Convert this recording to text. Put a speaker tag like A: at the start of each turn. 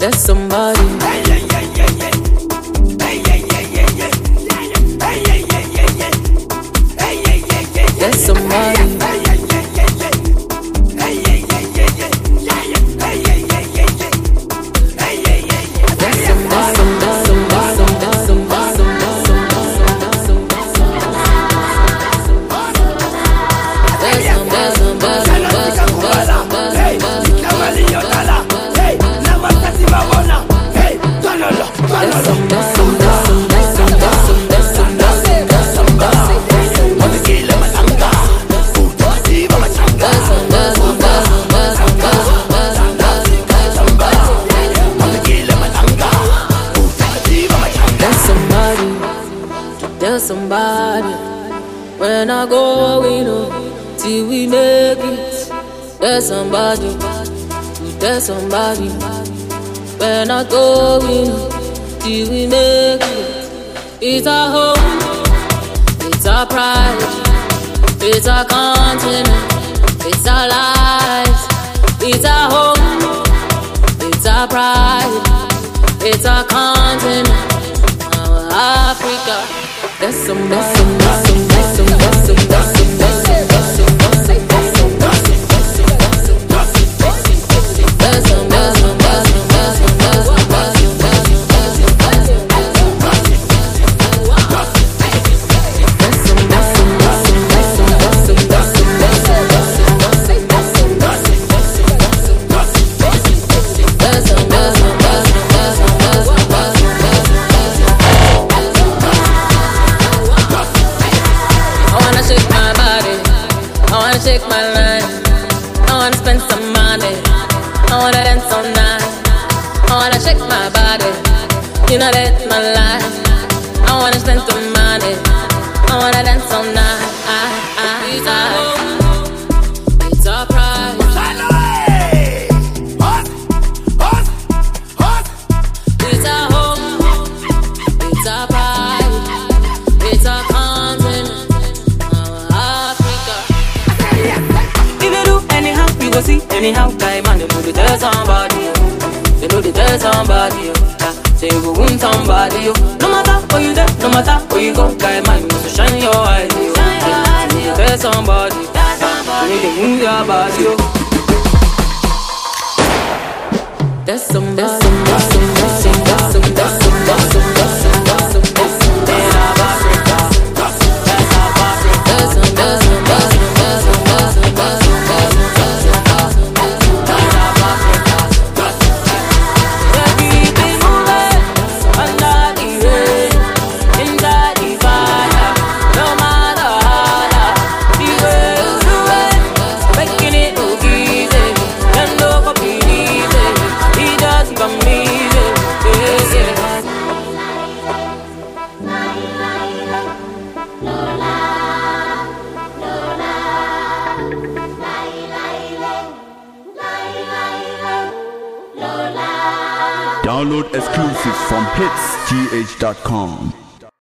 A: There's somebody. There's somebody. There's somebody. When I go, we know till we make it. There's somebody. There's somebody. When I go, we know till we make it. It's our home. It's our pride. It's our continent. It's our lives. It's our home. It's our pride. It's our continent. Our Africa. There's somebody. Shake my line. I wanna spend some money. I wanna dance all night. I wanna shake my body. You know that's my life. I wanna spend some money. I wanna dance all night. It's our home. It's our pride. It's our home. It's our pride. It's our continent. Go see anyhow, guy man, they know they tell somebody, they know they tell somebody, say you go win somebody, no matter where you there, no matter where you go, guy man, you must shine your eyes, tell somebody, you need to move your body, there's somebody.
B: Download exclusives from hitsgh.com.